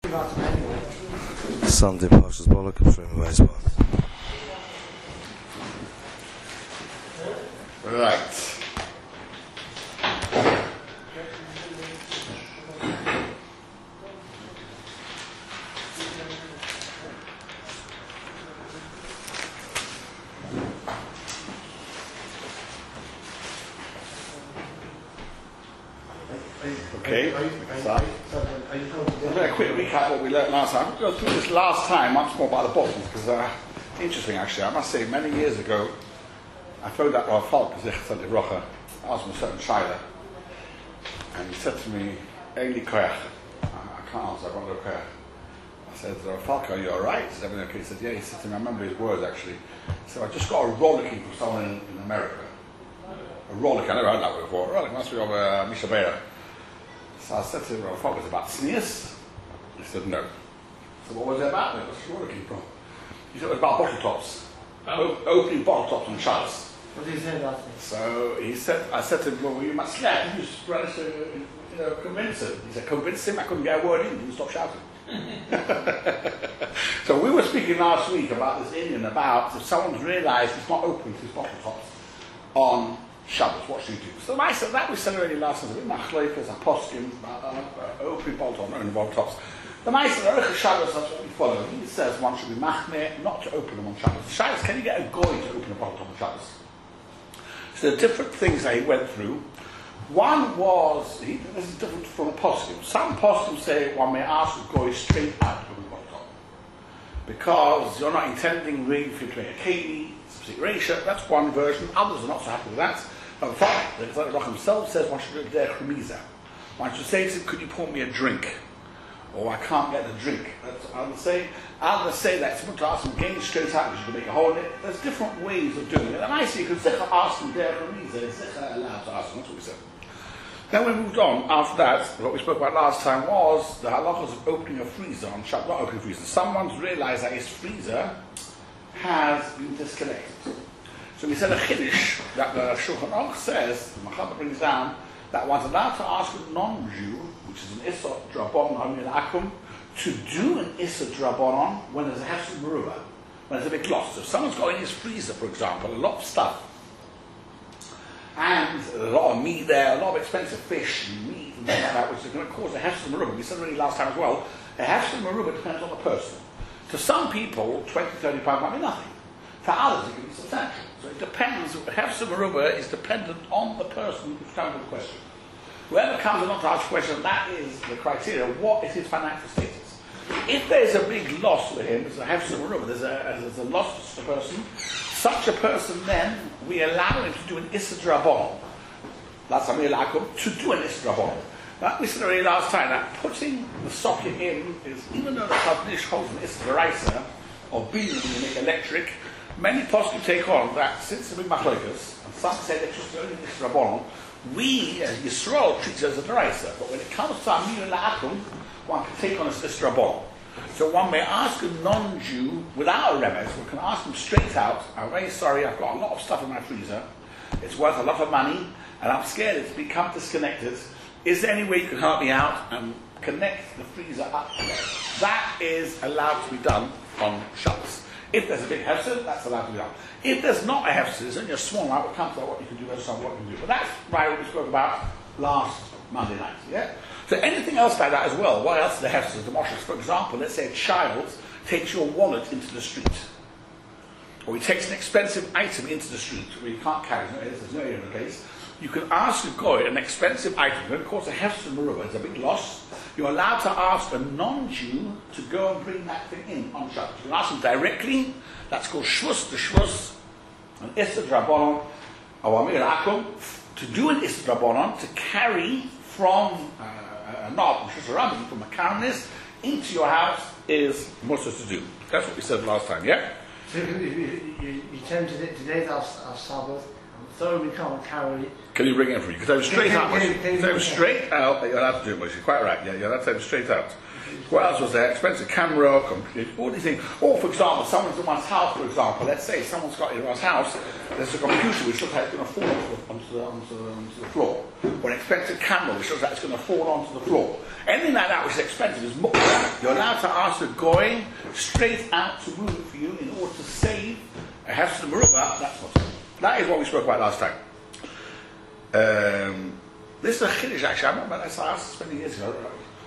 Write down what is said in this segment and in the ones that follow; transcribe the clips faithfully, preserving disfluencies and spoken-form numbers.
Sunday Parshas Balak from Weisbach. Right. Okay, so I'm going to quickly recap what we learned last time. I'm going to go through this last time much more by the bottom because uh, interesting actually. I must say, many years ago, I phoned up Rav Falk, Zichron Livrocha, asked him a certain shayla, and he said to me, Eili Koyach. I can't answer, I've got no Koyach. I said, Rav Falk, are you alright? Is everything okay? He said, yeah. He said to me, I remember his words actually. He said, I just got a rollicking from someone in, in America. A rollicking, I never heard that word before. A rollicking must be of uh, Misha Beira. So I said to him, Rav Falk, was it about sneers? He said, no. So what was it about? It was rollicking from. He said, it was about bottle tops. O- opening bottle tops on Shabbos. What did he say about it? So he said, I said to him, well, you must slap. You just managed to, you know, convince him. He said, convince him? I couldn't get a word in. He didn't stop shouting. So we were speaking last week about this Indian, about if someone's realised he's not opening his bottle tops on Shabbos, what should he do? So I said, that we said already last time, a bit machlokes, aposkim, opening bottle tops, not opening bottle tops. The Ma'aser Aruch Shabbos, that's what we follow. He says one should be machmir, not to open them on Shabbos. Shabbos, can you get a goy to open a bottle top on Shabbos? So there are different things that he went through. One was, he, this is different from a poskim. Some poskim say one may ask a goy straight out of the bottle top. Because you're not intending really for you to make a keli, specific ratio, that's one version. Others are not so happy with that. But fine, the Tzaddik himself says one should do it there chemiza. One should say to him, could you pour me a drink? Or I can't get the drink. That's, I would say, others say that someone to ask them again straight out because you can make a hole in it. There's different ways of doing it. And I see you could ask them there for a reason. It's allowed to ask them. That's what we said. Then we moved on. After that, what we spoke about last time was the halachas of opening a freezer on Shabbat. Not opening a freezer. Someone's realised that his freezer has been disconnected. So we said a chiddush that the Shulchan Aruch says, the Machaber brings down, that one's allowed to ask a non-Jew, which is an Issa Drabonon Hamil Akum, to do an Issa Drabonon when there's a Hefsed Meruba, when there's a big loss. So if someone's got in his freezer, for example, a lot of stuff, and a lot of meat there, a lot of expensive fish and meat and things like that, which is going to cause a Hefsed Meruba. We said already last time as well, a Hefsed Meruba depends on the person. To some people, twenty, thirty pounds might be nothing. For others, it can be substantial. So it depends, Hefsed Meruba is dependent on the person who's coming with the question. Whoever comes along to ask a question, that is the criteria. What is his financial status? If there's a big loss for him, there's a Hefsed Meruba, there's a, there's a loss to the person, such a person then, we allow him to do an Issa Drabonon. That's a Milakum, to do an Issa Drabonon. That we said already last time, that putting the socket in is, even though the Chaznish holds an Issa Deraisa, or being when you make electric, many poskim take on that since the big machlokas, and some say that just only Issa Drabonon, we, as Yisrael, treat it as a deraisa, but when it comes to Amir La'akum, one can take on a Sistrabon. So one may ask a non-Jew without a remez, one can ask him straight out, I'm very sorry, I've got a lot of stuff in my freezer, it's worth a lot of money, and I'm scared it's become disconnected. Is there any way you can help me out and connect the freezer up to there? That is allowed to be done on Shabbos. If there's a big hefsed, that's allowed to be done. If there's not a hefsed, it's only a small amount, we'll come to what you can do, there's some what you can do. But that's right what we spoke about last Monday night, yeah? So anything else like that as well, what else is the hefsed? The Moshe, for example, let's say a child takes your wallet into the street. Or he takes an expensive item into the street where you can't carry it, there's no area in the place. You can ask a goy an expensive item, and of course a hefsed meruba, it's a big loss. You're allowed to ask a non-Jew to go and bring that thing in on Shabbos. You can ask him directly, that's called shvus to shvus, an Issa Drabonon, or Amir Akum, to do an Issa Drabonon, to carry from uh, a knob, from a carness, into your house is mutter to do. That's what we said last time, yeah? So you, you, you, you turn to the, today's our, our Sabbath, so we can't carry it. Can you bring it in for you? Because I was straight Can- out, can- Moshe. can- Because I was can- straight out, you're allowed to do it, Moshe. You're quite right, yeah, you're allowed to say straight out. What else was there? Expensive camera, computer, all these things. Or, for example, someone's in one's house, for example. Let's say someone's got in one's house, there's a computer which looks like it's going to fall onto the, onto the, onto the floor. Or an expensive camera which looks like it's going to fall onto the floor. Anything like that which is expensive is mukta. You're allowed to ask the goy straight out to move it for you in order to save a hefsed merubah. That's what. That is what we spoke about last time. Um, this is a chiddush actually. I remember this I asked this many years ago.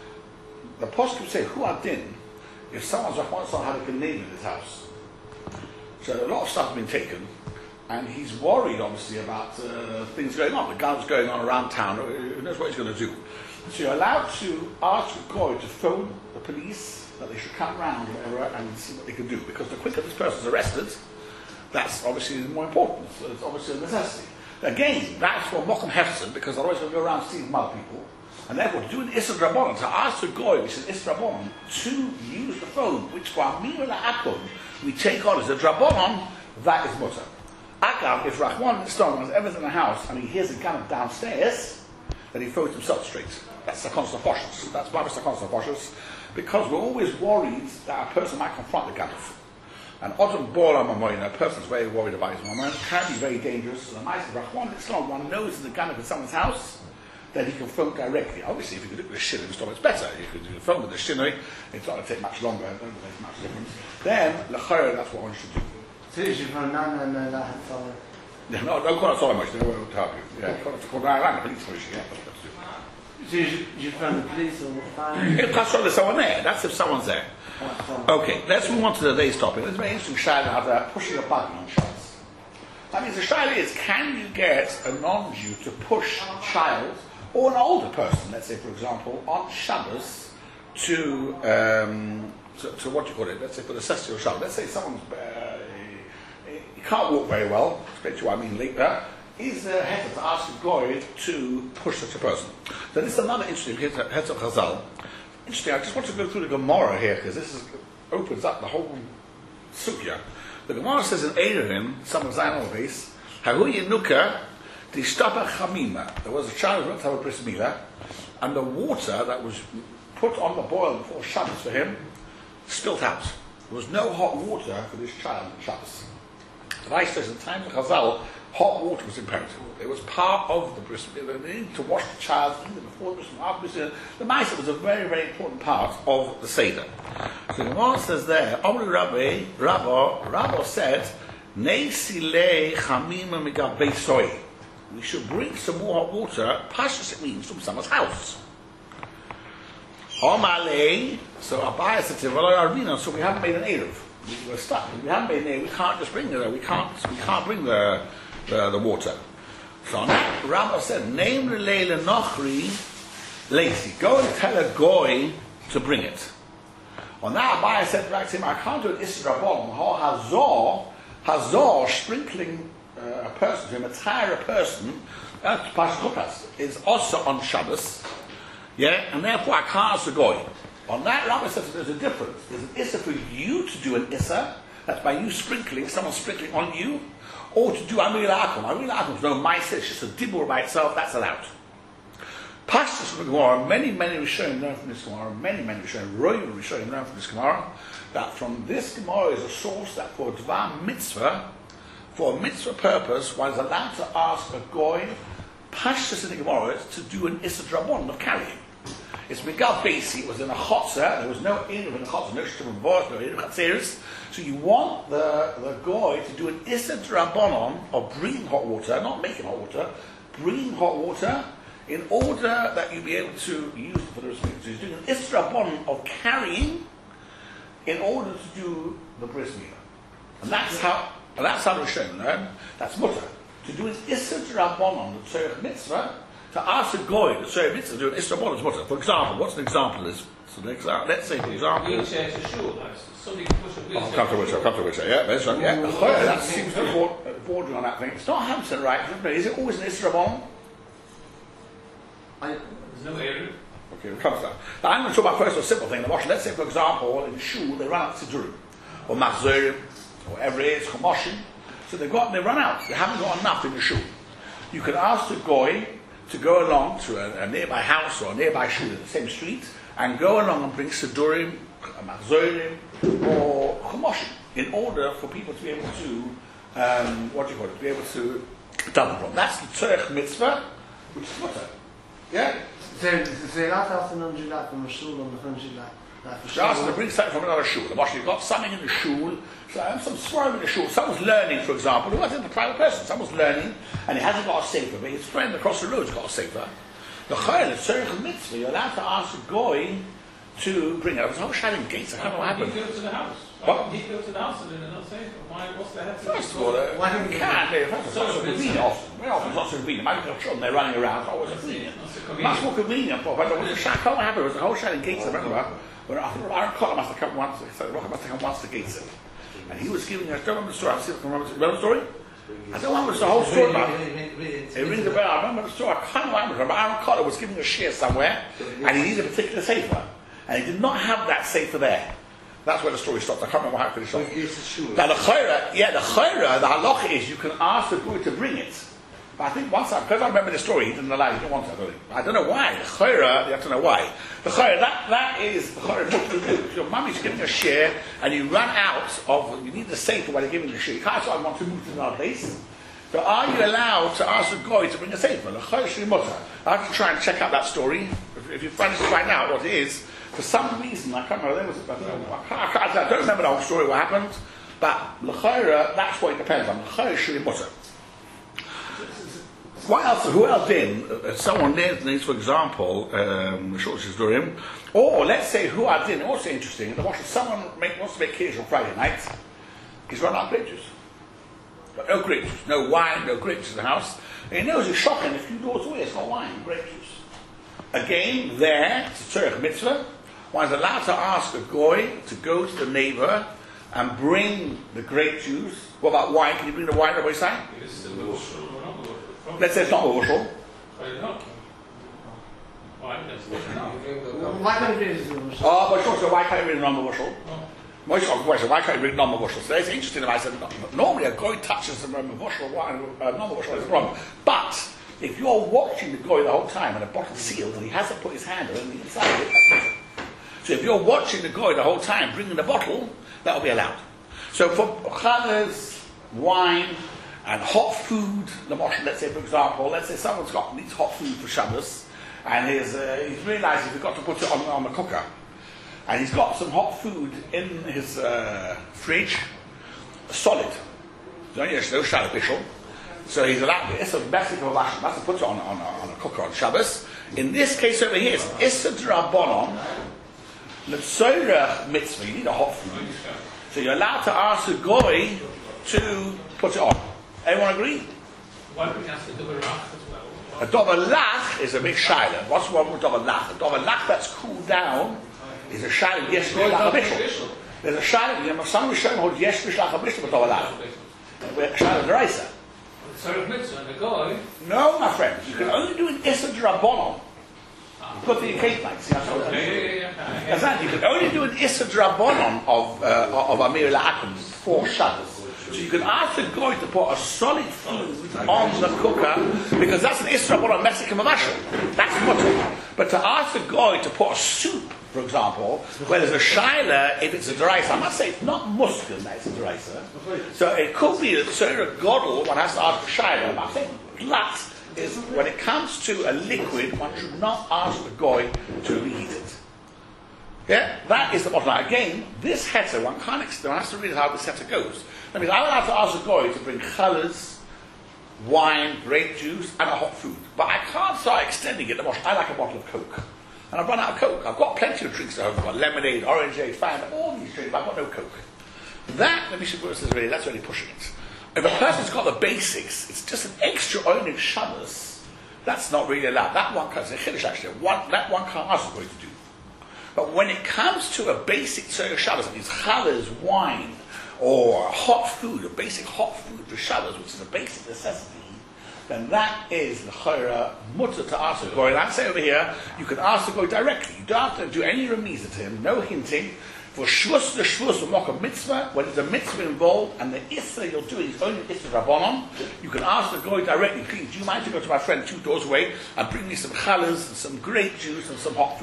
The poskim say, who are din if someone's once had a neighbor in his house? So a lot of stuff has been taken, and he's worried obviously about uh, things going on. The guns going on around town. Who knows what he's going to do? So you're allowed to ask the goy to phone the police that they should come round or whatever and see what they can do. Because the quicker this person's arrested, that's obviously more important. So it's obviously a necessity. Again, that's for Mokum Hefson, because they're always going to go around stealing from other people. And therefore, to do an Issa Drabonon, to ask the goy, which is Issa Drabonon, to use the phone, which for Amir La'akum, we take on as a Drabonon, that is mutter. Agav, if Rahman Stone has ever in the house and he hears a gun downstairs, then he phones himself straight. That's the constant cautious. That's why it's the constant cautious, because we're always worried that a person might confront the Gadif. And Odom Bola Mamoyna, a person's very worried about his Mamoyna, can be very dangerous. So the Mice of Rahman Islam, one knows the Gadif in someone's house, then he can phone directly. Obviously, if you could do it with a shinoi, it's better. You could do the phone with the shinoi, it's not going to take much longer, it doesn't make much difference. Then, l'chayr, that's what one should do. So you should phone nine nine nine that sorry. Yeah, no, don't call it so much, they won't help you. Yeah, call it to call the police police, yeah, that's what to do. So you should, you should phone the police or the fire? If that's there's someone there, that's if someone's there. Okay, let's move on to today's topic. It's very interesting, Shaila, how they're pushing a button on shots. That means the Shaila is, can you get a non-Jew to push a child or an older person, let's say, for example, on Shabbos to, um, to, to what do you call it, let's say for the Sesti or Shabbos. Let's say someone's, uh, he can't walk very well, especially what I mean later, is a heter to ask a goy to push such a person. So this is another interesting heter Chazal. Interesting, I just want to go through the Gemara here, because this is, opens up the whole sugya. The Gemara says in Eirim, some of Zayin base, Hahu Yenuka, the Shtapa Chamima. There was a child who went to have a bris milah, and the water that was put on the boil before Shabbos for him spilt out. There was no hot water for this child in Shabbos. The Rashi says in times of Chazal, hot water was imperative. It was part of the bris milah. They needed to wash the child either before the bris milah, after the bris milah. The Maisa was a very, very important part of the Seder. So the Gemara says there, Omri Rabbi, Rabbi, Rabbi said, Nei silei chamima migabei soy. We should bring some more hot water, pashas it means, from someone's house. Omale, so Abaya said to him, so we haven't made an Erev. We were stuck. We haven't made an Erev, we can't just bring the, we can't, we can't bring the, the, the water. So on that, Rabbah said, Name Relay Nochri Lazy. Go and tell a goy to bring it. On that, Abaya said back to him, I can't do an Isra Bon, Hazor, Hazor, sprinkling Uh, a person, to him, a tire a person, uh, is also on Shabbos, yeah, and therefore I can't ask the goy. On that, Rabbi says there's a difference. There's an issa for you to do an issa, that's by you sprinkling, someone sprinkling on you, or to do Amir Akum. Amir Akum is no ma'aseh, it's just a dibur by itself, that's allowed. Pashtus from the Gemara, many, many Rishonim learn from this Gemara, many, many Rishonim, Royal Rishonim learn from this Gemara, that from this Gemara is a source that for Dvar Mitzvah, for a mitzvah purpose, one is allowed to ask a goy, pashtus in the Gemara, to do an Issa Drabon of carrying. It's Migal Basi, it was in a chotzer, there was no Erev in a chotzer, no Shtem Vos, no Erev Chatzeris. So you want the, the goy to do an Issa Drabonon of bringing hot water, not making hot water, bringing hot water, in order that you be able to use it for the rest of the week. So he's doing an Issa Drabonon of carrying in order to do the bris milah. And that's how. And that's how Rishonim learn. That's mutter. To do an Issa Drabonon, the Tzorech Mitzvah, to ask a goy, the Tzorech Mitzvah, to do an Issa Drabonon is mutter. For example, what's an example is, so let's, let's say, for example... Wheelchair to shul, somebody can push a wheelchair. Oh, come to wheelchair, come to wheelchair, yeah, that's right, yeah. Oh, that seems to be bordering on that thing. It's not one hundred percent right, is it always an Issa Drabonon? There's no area. Okay, we'll come to that. Now, I'm going to talk about first a simple thing. Let's say, for example, in shul, they run out Sidurim, or Machzorim, or whatever it is, Chomoshin. So they've got, they run out. They haven't got enough in the shul. You can ask the goy to go along to a, a nearby house or a nearby shul in the same street and go along and bring Sidurim, Machzorim, or Chumoshim, in order for people to be able to, um, what do you call it, to be able to double from. That's the Tzorech Mitzvah, which is mutter. Yeah? Ze ze laat af en dan laat van Rasul on the hundred like She asked them to bring something from another shul. The you've got something in the shul, so some swarm in the shul. Someone's learning, for example, who wasn't a private person. Someone's learning, and he hasn't got a sefer, but his friend across the road's got a sefer. The chayil, the tzorech mitzvah, you're allowed to ask a goy to bring it. There's no shining gates. I don't know what happened. He go to the house. What? Why he go to the house and then another sefer? Why? What's the head? First of all, uh, Why you don't you- can't. They're It's not so convenient often. Very often it's not so convenient. Maybe they're children, they're running around. It's always convenient. That's a Much convenient. more convenient. But what the shah what happened was the whole shining gates. I remember when I thought Aaron Cotter must have come once. He said Rocha must have come once to gates it, and he was giving us. Don't remember the story. I see if I can remember the story. I don't remember the whole story about it. It rings a bell. I remember the story. I can't remember. But Aaron Cotter was giving a share somewhere, and he needed a particular sefer, and he did not have that sefer there. That's where the story stopped. I can't remember how it finished off. Now the chayra, yeah, the chayra, the halacha is you can ask the boy to bring it. But I think once I, because I remember the story, he didn't allow, he didn't want it. I don't know, I don't know why. The chayra, you have to know why. The chayra, that, that is the chayra. Your mummy's giving a share, and you run out of, you need the safer while you're giving the share. You can't say, I want to move to another place. So are you allowed to ask the guy to bring a safer? The chayra shri mutter. I have to try and check out that story. If, if you manage to find out what it is, for some reason, I can't remember, there was, I don't know, I, can't, I, can't, I don't remember the whole story, what happened, but l'chayra, that's what it depends on. L'chayra shri mutter. What else, who else then, uh, someone needs, for example, um, Shortest Durim, or let's say who are then, also interesting, the someone make, wants to make kiddush on Friday night, he's run out of grape juice. But no grape juice, no wine, no grape juice in the house, and he knows he's shocking a few doors away, it's not wine, grape juice. Again, there, it's a tzorech mitzvah. One is allowed to ask a goy to go to the neighbor and bring the grape juice. What about wine? Can you bring the wine, Rabbi Isai? This is the wushel or not the wushel? Let's say it's not a wushel. Why not? Why? That's wushel. Why can't you do this? Oh, but sure, so why can't you bring a non-wushel? No. Most of the question, why can't you bring non-wushel? So it's interesting if I said, normally a goy touches a non-wushel, uh, non-wushel is a problem. But if you're watching the goy the whole time and a bottle's sealed and he hasn't put his hand on the inside of it, that's it. So if you're watching the goy the whole time bringing the bottle, that will be allowed. So for challahs, wine, and hot food, let's say for example, let's say someone's got needs hot food for Shabbos, and he's, uh, he's realised he's got to put it on, on the cooker, and he's got some hot food in his uh, fridge, solid. There's no shadow bishul. So he's allowed, it's a basic of a that's to put it on, on, on a cooker on Shabbos. In this case over here, it's Issa D'Rabbanan, L'Tzorech Mitzvah, you need a hot food. So you're allowed to ask a goy to put it on. Everyone agree? Why don't we ask the double rach as well? A dover lach is a big shaila. What's wrong with dover lach? A dover lach that's cooled down is a shaila, yes, b'shlach habishul. There's a shaila, you know, some Rishonim hold yes, b'shlach habishul, but dover lach. Shaila d'oraisa. Tzorech mitzvah and the guy. No, my friends, you can only do an Issa D'Rabbanan. Put the cake nights. See, Yeah, yeah, yeah, yeah. That's that. You can only do an Issa D'Rabbanan of uh, of Amir La'akim for Shabbos. So you can ask the guy to put a solid food on the cooker because that's an Issa D'Rabbanan Mexican Mamashal. That's mutter. But to ask the guy to put a soup, for example, where there's a shaila, if it's a deraisa, I must say it's not muslim that it's a deraisa. So it could be a certain godel, one has to ask for shaila, but I think lat is when it comes to a liquid, one should not ask the guy to reheat it. Yeah, that is the bottom line. Again, this heter, one can't explain, one has to read how this heter goes. That means I would have to ask the guy to bring challahs, wine, grape juice, and a hot food. But I can't start extending it. I like a bottle of Coke. And I've run out of Coke. I've got plenty of drinks at home. I've got lemonade, orangeade, fan, all these drinks, but I've got no Coke. That, let me see what this is really, that's really pushing it. If a person's got the basics, it's just an extra onion Shabbos, that's not really allowed. That one can't say Chiddush actually. One, that one can't ask the boy to do. But when it comes to a basic Tzorech Shabbos, it means challahs, wine, or hot food, a basic hot food for Shabbos, which is a basic necessity, then that is the chayra mutter to ask the goy. And I say over here, you can ask the goy directly. You don't have to do any remisa to him, no hinting. For shvus the shvus will mock a mitzvah, when there's a mitzvah involved, and the issa you're doing is only issa rabbanon, you can ask the goy directly, please, do you mind to go to my friend two doors away and bring me some challahs and some grape juice and some hot food?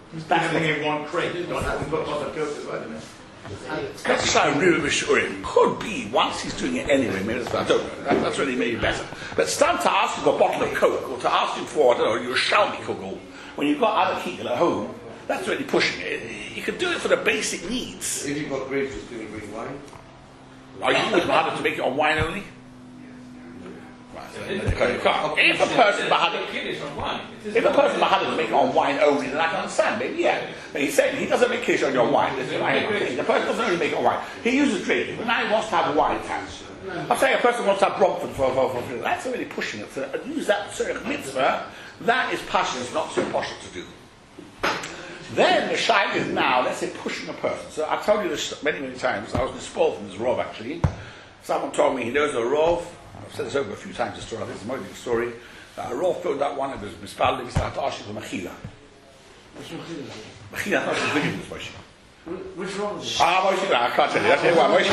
That's what in one crate, not having got other filters, isn't it? That's how really sure it could be once he's doing it anyway. Maybe that's, I don't know. That, that's really maybe better. But start to ask him for a bottle of Coke or to ask him for, I don't know, your Shelby Kugel when you've got other people at home. That's really pushing it. You can do it for the basic needs. If you've got grapes, just doing green wine. Are you always harder to make it on wine only? Right, you can't. If a person had If a person had to make it on wine only, then I can understand. Maybe yeah. But he's saying he doesn't make kiddush on your wine. The person doesn't only make it on wine. He uses drinking, but now he wants to have a wine tax. I'm saying a person wants to have Bromford for, for, for, for that's already pushing it. To use that sort of mitzvah, that is passion. It's not so partial to do. Then the shaila is now, let's say, pushing a person. So I've told you this many, many times. I was spoiled from this rov actually. Someone told me he knows a rov. I've said this over a few times. This story. I think it's a motivating story. Uh, a rov phoned out one of his mispalim. He said, "I have to ask you for mechila." What's Mechila? Mechila. I thought she was looking for this Moshe. Which wrong is it? Ah, Moshe, I can't tell you. That's it. Why Moshe?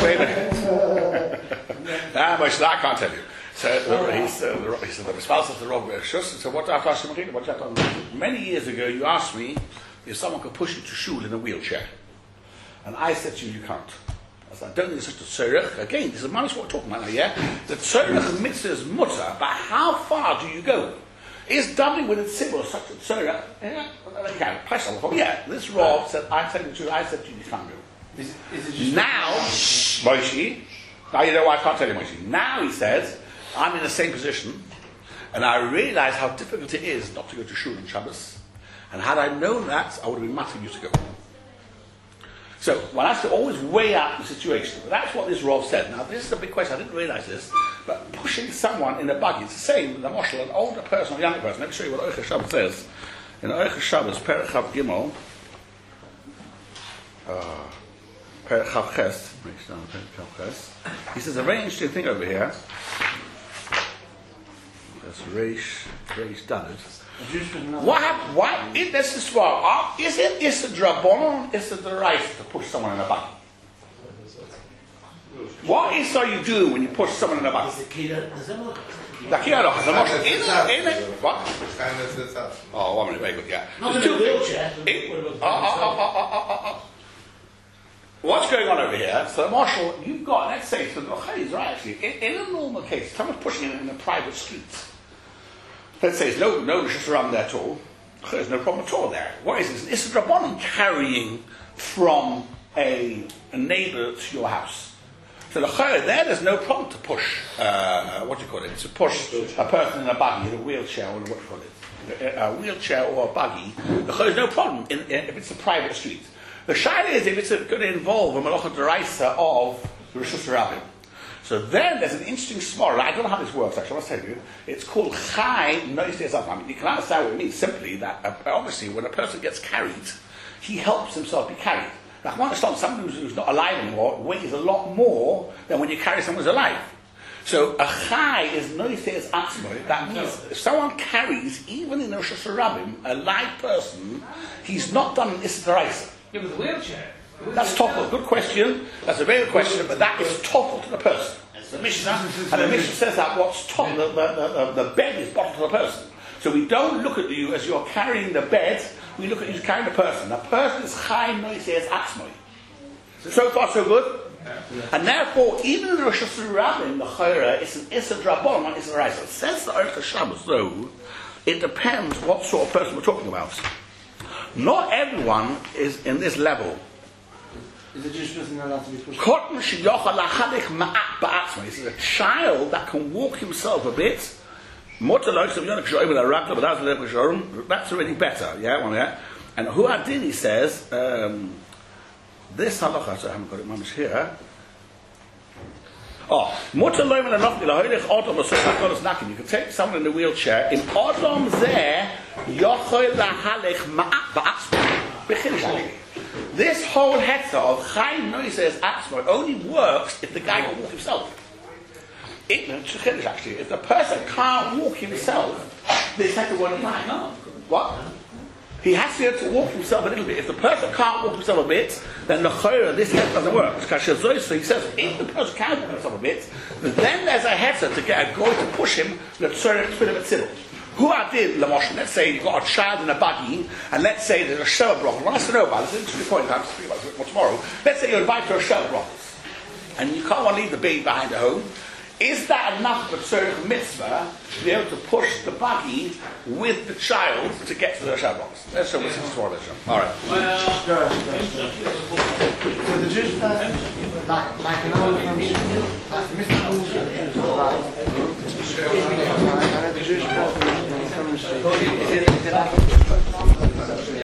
Ah, Moshe, I can't tell you. So uh, he's, uh, the, he said, the spouse of the rov shus. So what do I have to ask you mechila? What do I have to ask you? Many years ago, you asked me if someone could push you to shul in a wheelchair, and I said to you, you can't. I said, I don't think it's such a tzorech. Again, this is minus what we're talking about now, yeah? The tzorech mitzvah is mutter, but how far do you go? Is doubling with a symbol such a tzorech? Yeah, yeah. This Rav said, I tell you the truth, I said to you, you can't go. Is, is it just Now, Moshe, now you know why I can't tell you, Moshe. Now he says, I'm in the same position, and I realize how difficult it is not to go to shul on Shabbos. And had I known that, I would have been mad for you to go. So one has to always weigh out the situation. But that's what this Rav said. Now this is a big question. I didn't realize this, but pushing someone in a buggy, it's the same with the moshel, an older person or a younger person. Let me show you what Oicha Shabbos says. In Oicha Shabbos, Perek Chav Gimel, uh, Perek Chav Ches, Perek Chav Ches, he says a very interesting thing over here. That's Reish, Reish Dalet. What happened? Why? It, this is what. Uh, is it? Is it drabonon? Is it the right to push someone in a buggy? What is are you doing when you push someone in a buggy? The kiyah the motion. In it, in it. What? Oh, one minute, very good. Yeah. Not in a wheelchair. What's going on over here? So, Marshall, you've got. Let's say, so okay, right. Actually, in, in a normal case, someone's pushing it in a private street. Let's say there's no no rishus around there at all. There's no problem at all there. What is this? It's a drabonon carrying from a, a neighbour to your house. So the there, there's no problem to push. Uh, what do you call it? To push a person in a buggy, in a wheelchair, or what do you call it? A, a wheelchair or a buggy. There's no problem in, in, if it's a private street. The shaila is if it's going to involve a malacha deraisa of the rishus rabbim. So then there's an interesting small, I don't know how this works actually, I must tell you. It's called chai noisei azam. I mean, you can understand what it means simply that uh, obviously when a person gets carried, he helps himself be carried. Now, I understand someone who's, who's not alive anymore weighs a lot more than when you carry someone who's alive. So a chai is noisei atzmo. That means if someone carries, even in a rishus rabbim, a live person, he's not done an issa deraisa. Yeah, with a wheelchair. That's topple. Good question. That's a very good question, but that is topple to the person. The Mishnah, and the Mishnah says that what's top, the, the, the, the bed is bottom to the person. So we don't look at you as you're carrying the bed, we look at you as carrying the person. The person is chai noisei atzmoi. So far so good? Yeah. And therefore, even in the Rosh Hashanah, the Chayra, it's an Issa Drabon, not Issa Raisa. It says the Oicha Shabbos, though, it depends what sort of person we're talking about. Not everyone is in this level. Is the Jewish person allowed to be pushed? This is a child that can walk himself a bit. That's already better. Yeah, one yeah. And who Adini says, um, this halacha, so I haven't got it much here. Oh, you can take someone in a wheelchair. In Adam there, this whole heta of Chai Noises Atzmo only works if the guy can walk himself. It, actually, if the person can't walk himself, this heta won't apply. No. What? He has to be able to walk himself a little bit. If the person can't walk himself a bit, then the chayra, this heta doesn't work. So he says, if the person can walk himself a bit, then there's a heta to get a goy to push him, the tzorech tefillah b'tzibur. Who I did, Lamosh, let's say you've got a child in a buggy, and let's say there's a shower brothel. I want us to know about this. It's an interesting point. I'm speaking about it more tomorrow. Let's say you're invited to a shower brothel, and you can't want to leave the baby behind at home. Is that enough of a tzorich mitzvah to be able to push the buggy with the child to get to the shower box? Let's show what's tomorrow. Let's show. All right. Well, So the Jewish person, like, like an old family, like Mister Olsen, right? The Jewish person is from the street. Is it, is it like